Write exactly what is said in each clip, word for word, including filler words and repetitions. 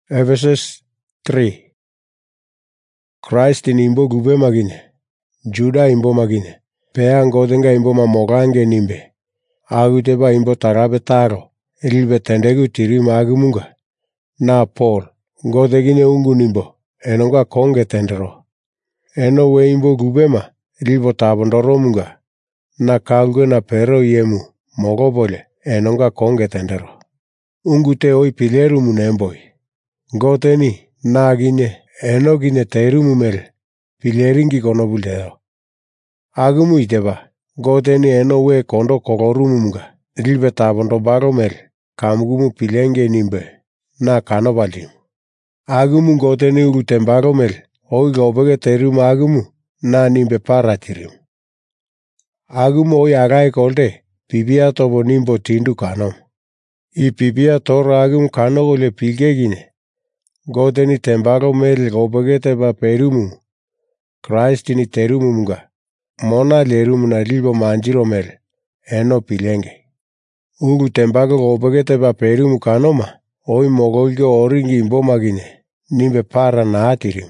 Ephesus three. Christ ni imbo gube magine. Juda imbo magine. Pea ngodenga imbo mamogange nimbe. Aguteba imbo tarabe taro. Ilbe tendegu tiri magumunga. Na Paul. Ngodegine ungu nimbo. Enonga konge tendero. Eno we imbo gubema. Ilbo tabondoro munga. Na kalgue na pero yemu. Mogobole. Enonga konge tendero. Ungu te oi pileru munemboi. Ngoteni na gine. Eno gine teru mumel. Pileringi kono buldeo. Agumu iteba. Ngoteni eno we kondo kogoru munga. Ilbe tabondo baromel. Kamgumu pilenge nimbe. Na kano balim. Agumu ngoteni uruten baromel. Oi gobege teru magumu. Na nimbe paratirim. Agumu oi agai kolde. Pibia tobo nimbo tindu kanom. I pibia toro agumu kano gole pilge gine. Godeni tembaro mel gobegete ba perumu. Christ ni terumu munga. Mona lerumu na libo manjiro mel. Eno pilenge. Ungu tembaro gobegete ba perumu kanoma. Oi mogolge oringi imbo magine. Nimbe para na atirim.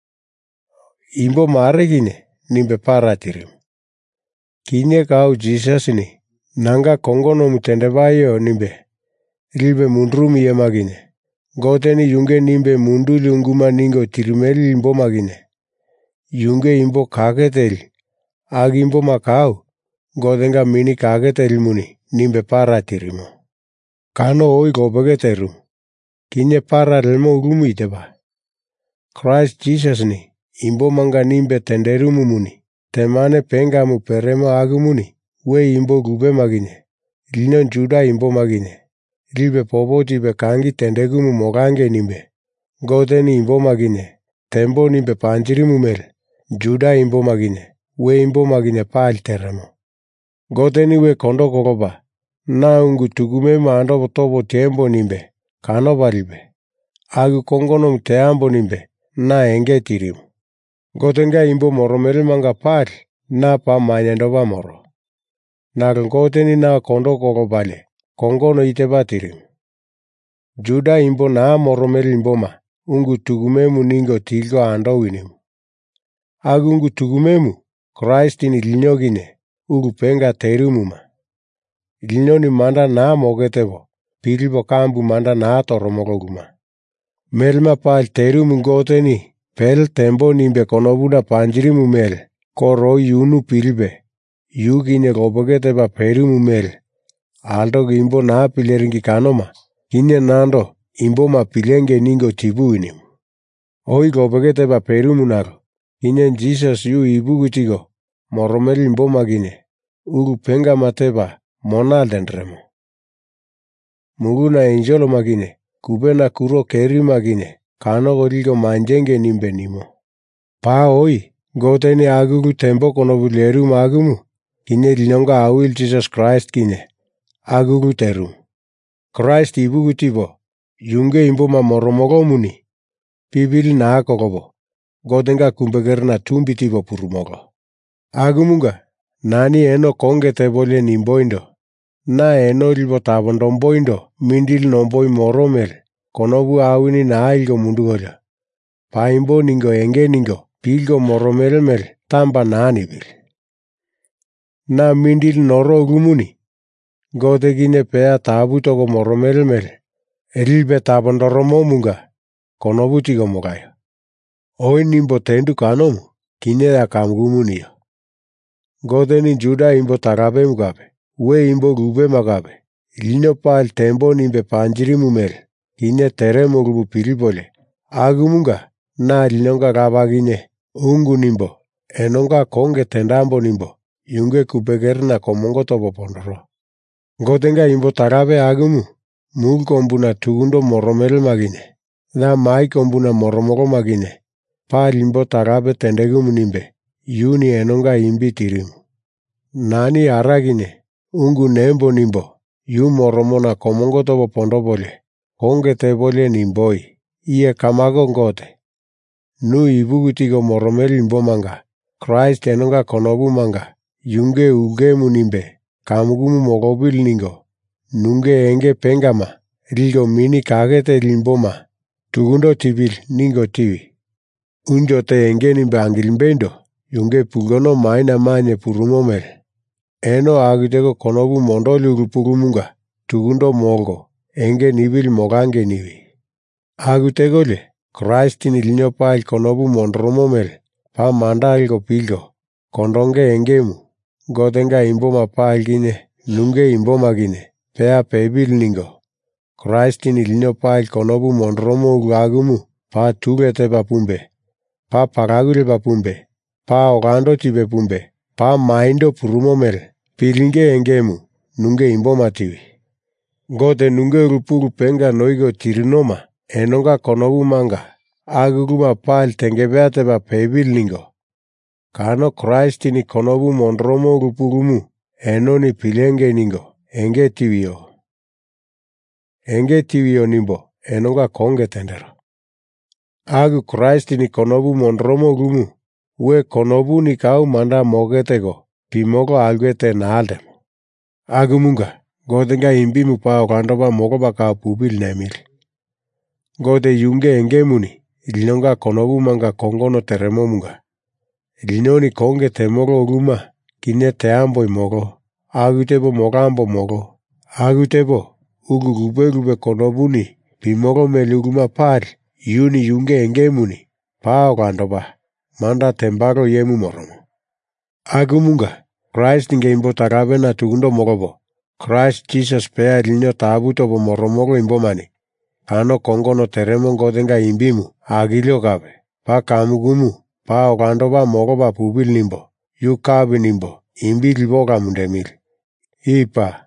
Imbo mare gine. Nimbe para atirim. Kinye kau Jesus ni. Nanga kongono mutendebayo nimbe. Libe mundrumi ye magine. Goteni yunge nimbe munduli unguma ningo tirimeli imbo magine. Yunge imbo kageteli. Ag imbo makau. Godenga mini kageteli muni. Nimbe para tirimo. Kano oi gobegeteru. Kinye para relmo ugumu iteba. Christ Jesus ni. Imbo manga nimbe tenderumu muni. Temane pengamu peremo agumuni. We imbo gube magine. Linon Juda imbo magine. Libe poboti be kangi tendegumu mogange nimbe. Godeni imbo magine. Tembo nimbe panjirimu mel. Juda imbo magine. We imbo magine pal teramo. Godeni we kondo kogoba. Na ungu tugume maando botobo tiembo nimbe. Kano balibe. Agu kongono mteambo nimbe. Na enge tirimu. Godenga imbo moromeri manga pal. Na pa manyandoba moro. Na godeni na kondo kogobale. Kongono iteba tirim. Juda imbo na moromel imboma. Ungu tugumemu ningo tilgo ando winim. Agu ungu tugumemu. Christ ni linyogine. Ungu penga terumuma. Linyoni manda na mogetebo. Pilibo kambu manda na toromogoguma. Melma pal terumu goteni. Pel tembo nimbe konobuna panjirimu mel. Koro yunu pilbe. Yugine gobogeteba perumu mel. Aldo imbo na pileringi kanoma. Kinye nando imbo ma pilenge ningo tibu inim. Oi gobegete ba perumu naro. Kinye Jesus yu ibu gutigo. Moromel imbo magine. Ugu penga mateba. Mona dendremo. Muguna enjolo magine. Kubena kuro keri magine. Kano gorigo manjenge nimbe nimo. Pa oi. Goteni agugu tembo konobuleru magumu. Kinye linonga awil Jesus Christ kine. Agugu terum. Christ ibugu tibo. Yunge imbo ma moromogo muni. Pibili na akogobo. Godenga kumbeger na tumbi tibo purumogo. Agumunga. Nani eno konge tebole nimboindo. Na eno libo tabondomboindo. Mindil nomboi moromel. Konobu awini na ailgo mundugoja. Pa imbo ningo enge ningo. Pilgo moromel mel. Tamba na anibil. Na mindil noro gumuni. Godegine pea tabu togo moromel mel. Elilbe tabondoromo munga. Konobuti gomogayo. Oi nimbo tendu kanomu. Kine ya kamgumunio. Godeni Juda imbo tarabe mugabe. We imbo gube magabe. Lino pal tembo nimbe panjirimu mel. Kine teremo gubu pilibole. Agumunga. Na linonga gabagine. Ungu nimbo. Enonga konge tendambo nimbo. Yunge kubegerna komongo tobo pondoro. Godenga imbo tarabe agumu. Mul kombuna tugundo moromel magine. Da mai kombuna moromogo magine. Pa imbo tarabe tendegumu nimbe. Yuni enonga imbi tirimu. Nani aragine. Ungu nembo nimbo. Yu moromona komongo tobo pondobole. Konge tebole nimboi. Iye kamago ngote. Nu ibugutigo moromel imbo manga. Christ enonga konobu manga. Yunge ugemu nimbe. Kamugumu mogobil ningo. Nunge enge pengama. Rilgo mini kagete limboma. Tugundo tibil ningo tiwi. Unjo te engeni bangilimbendo. Yunge pugono maina manye purumomel. Eno agitego konobu mondoli urupurumunga. Tugundo mongo. Enge nibil mogange niwi. Agutegole. Christ ni linyopal konobu mondromomel. Pa mandal go pilgo. Kondonge engemu. Godenga imboma pal gine. Nunge imboma gine. Pea pebil ningo. Christ ni linyopal konobu mondromo ugagumu. Pa tugete bapumbe. Pa paragule bapumbe. Pa ogando tibe pumbe. Pa maindo purumomel. Pilinge engemu. Nunge imboma tiwi. Gode nunge rupuru penga noigo tirinoma. Enonga konobu manga. Aguguma pal tengebeate ba pebil ningo. Kano Christ ni konobu mondromo rupurumu. Eno ni pilenge ningo. Enge tiwio. Enge tiwio nimbo. Enonga konge tendero. Agu Christ ni konobu mondromo rumu. We konobu ni kau manda mogetego. Pimogo alguete na aldemo. Agu munga. Godenga imbimu pa okandoba mogo baka pubil nemil. Gode yunge engemuni. Ilinonga konobu manga kongono teremo munga. Ilinoni konge temoro ruma. Kine teambo imogo. Agutebo mogambo mogo. Agutebo. Ugu rube rube konobuni. Pimogo meluguma pari. Yuni yunge engemuni. Pa okandoba. Manda tembaro yemu moromo. Agumunga. Christ nge imbo tarabe na tugundo morobo. Christ Jesus pea ilinyo tabuto bo moromoro imbomani. Kano kongono teremo godenga imbimu. Agilio gabe. Pa kamugumu. Pa okandoba moroba pubil nimbo. Yu kabe nimbo. Imbil boga mundemil. Ipa.